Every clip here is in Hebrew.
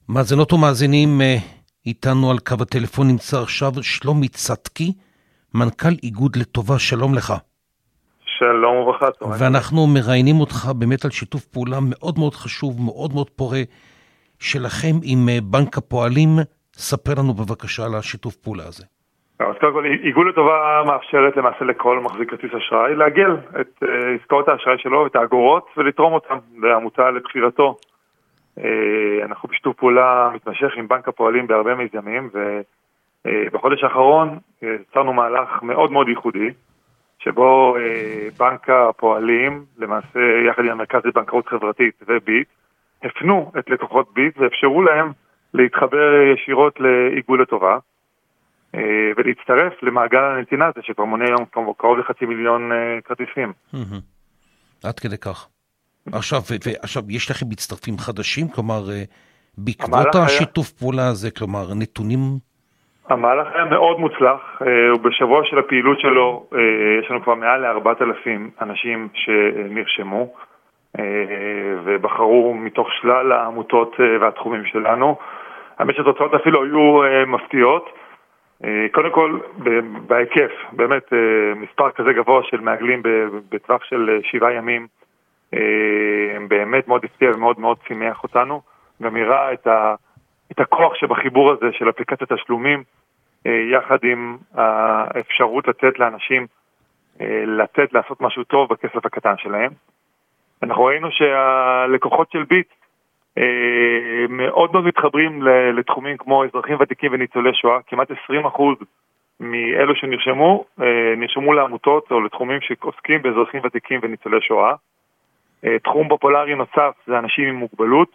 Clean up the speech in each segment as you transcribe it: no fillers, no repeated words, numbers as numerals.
מאזינות ומאזינים, איתנו על קו הטלפון נמצא עכשיו שלומי צדקי, מנכ"ל איגוד לטובה. שלום לך. שלום וברכה. ואנחנו מראיינים אותך באמת על שיתוף פעולה מאוד מאוד חשוב, מאוד מאוד פורה שלכם עם בנק הפועלים. ספר לנו בבקשה על השיתוף פעולה הזה. אז קודם כל, איגוד לטובה מאפשרת למעשה לכל מחזיק כרטיס אשראי לעגל את עסקאות האשראי שלו, את האגורות, ולתרום אותם לעמותה לבחירתו. אנחנו בשיתוף פעולה מתמשך עם בנק הפועלים בהרבה מיזמים, ובחודש האחרון יצרנו מהלך מאוד מאוד ייחודי, שבו בנק הפועלים, למעשה יחד עם המרכז לבנקאות חברתית וביט, הפנו את לקוחות ביט ואפשרו להם להתחבר ישירות לאיגוד לטובה, ולהצטרף למעגל הנתינה הזה שכבר מונה היום קרוב ל500,000 כרטיסים. עד כדי כך. עכשיו יש לכם מצטרפים חדשים? כלומר, בעקבות השיתוף פעולה הזה, כלומר, נתונים? המהלך היה מאוד מוצלח, ובשבוע של הפעילות שלו יש לנו כבר מעל ל4,000 אנשים שנרשמו, ובחרו מתוך שלל העמותות והתחומים שלנו. האמת שהתוצאות אפילו היו מפתיעות. קודם כל, בהיקף, באמת מספר כזה גבוה של מעגלים בטווח של 7 ימים, באמת מאוד הפתיע ומאוד מאוד שימח אותנו. גם הראה את הכוח שבחיבור הזה של אפליקציית תשלומים, יחד עם האפשרות לתת לאנשים, לעשות משהו טוב בכסף הקטן שלהם. אנחנו ראינו שהלקוחות של ביט מאוד מאוד מתחברים לתחומים כמו אזרחים ותיקים וניצולי שואה. כמעט 20% מאלו נרשמו לעמותות או לתחומים שעוסקים באזרחים ותיקים וניצולי שואה. תחום פופולרי נוסף זה אנשים עם מוגבלות,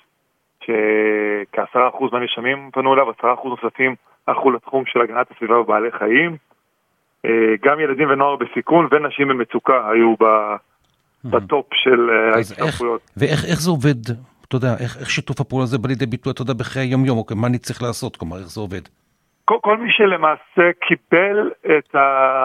שכ10% מהנרשמים פנו אליו, 10% נוספים הלכו לתחום של הגנת הסביבה ובעלי חיים. גם ילדים ונוער בסיכון ונשים במצוקה היו בטופ של ההצטרפויות. ואיך זה עובד? אתה יודע, איך שיתוף הפעולה הזה בא לידי ביטוי, אתה יודע, בחיי היום-יום, או מה אני צריך לעשות? כלומר, איך זה עובד? כל מי שלמעשה קיבל את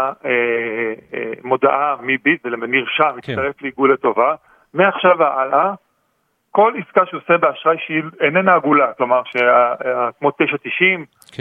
המודעה מביט ונרשם, מצטרף לאיגוד לטובה, מעכשיו והלאה, כל עסקה שעושה באשראי שהיא איננה עגולה, כלומר, כמו 9.90,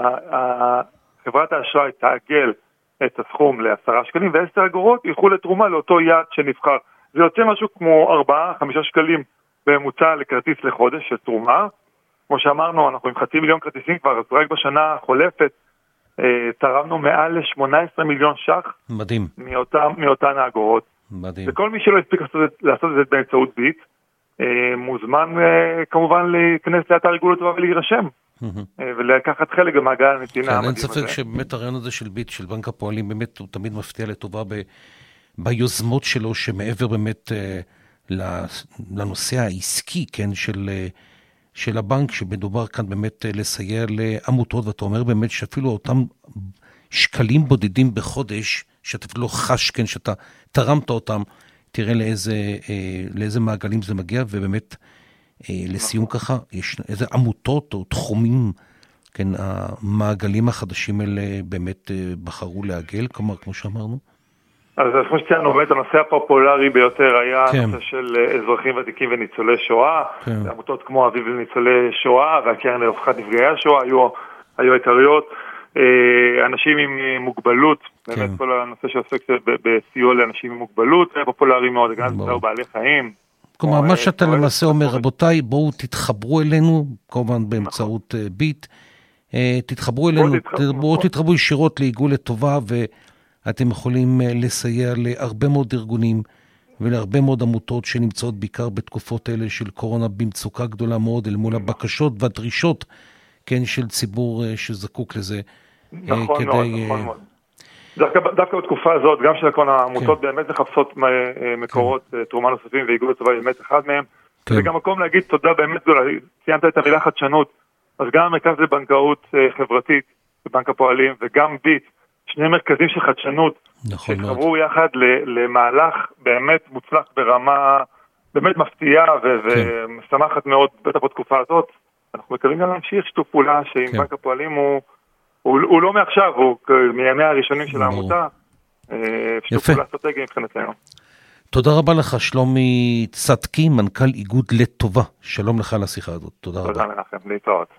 חברת האשראי תעגל את הסכום ל10 שקלים, ו10 אגורות ילכו לתרומה לאותו יעד שנבחר. זה יוצא משהו כמו 4-5 שקלים בממוצע לכרטיס לחודש של תרומה. כמו שאמרנו, אנחנו עם 500,000 כרטיסים כבר, אז רק בשנה החולפת תרמנו מעל ל18 מיליון ש"ח. מדהים. מאותן האגורות. מדהים. וכל מי שלא הספיק לעשות את זה באמצעות ביט, מוזמן כמובן להיכנס לאתר איגוד לטובה ולהירשם, ולקחת חלק במעגל הנתינה. אין ספק שבאמת הרעיון הזה של ביט, של בנק הפועלים, באמת הוא תמיד מפתיע לטובה ביוזמות שלו, שמעבר באמת לנושא העסקי, כן, של הבנק, שמדובר כאן באמת לסייע לעמותות, ואתה אומר באמת שאפילו אותם שקלים בודדים בחודש, שאתה אפילו לא חש, כן, שאתה תרמת אותם, תראה לאיזה מעגלים זה מגיע, ובאמת לסיום ככה, יש איזה עמותות או תחומים, כן, המעגלים החדשים האלה באמת בחרו לעגל, כמו שאמרנו? אז כמו שציינו, באמת הנושא הפופולרי ביותר היה הנושא של אזרחים ותיקים וניצולי שואה, עמותות כמו אביב לניצולי שואה, והקרן לרווחת נפגעי השואה היו עיקריות, אנשים עם מוגבלות, באמת כל הנושא שעוסק בסיוע לאנשים עם מוגבלות, היה פופולרי מאוד, הגנת הסביבה ובעלי חיים. כלומר, מה שאתה למעשה אומר, רבותיי, בואו תתחברו אלינו, כמובן באמצעות ביט, תתחברו אלינו, בואו תתחברו ישירות לאיגוד לטובה, ואתם יכולים לסייע להרבה מאוד ארגונים, ולהרבה מאוד עמותות שנמצאות בעיקר בתקופות האלה של קורונה במצוקה גדולה מאוד, אל מול הבקשות והדרישות, כן, של ציבור שזקוק לזה. נכון מאוד. דווקא בתקופה הזאת, גם של כל העמותות באמת מחפשות מקורות תרומה נוספים, ואיגוד לטובה באמת אחד מהם. זה גם מקום להגיד תודה באמת גדולה. ציינת את המילה חדשנות, אז גם המרכז לבנקאות חברתית בבנק הפועלים, וגם ביט, שני מרכזים של חדשנות, שחברו יחד למהלך באמת מוצלח ברמה באמת מפתיעה ומשמחת מאוד, בטח בתקופה הזאת. אנחנו מקווים גם להמשיך שיתוף פעולה שעם בנק הפועלים הוא לא מעכשיו, הוא מימי הראשונים של העמותה, שיתוף פעולה אסטרטגי מבחינתנו. תודה רבה לך, שלומי צדקי, מנכ"ל איגוד לטובה. שלום לך על השיחה הזאת. תודה רבה. תודה מנחם, להתראות.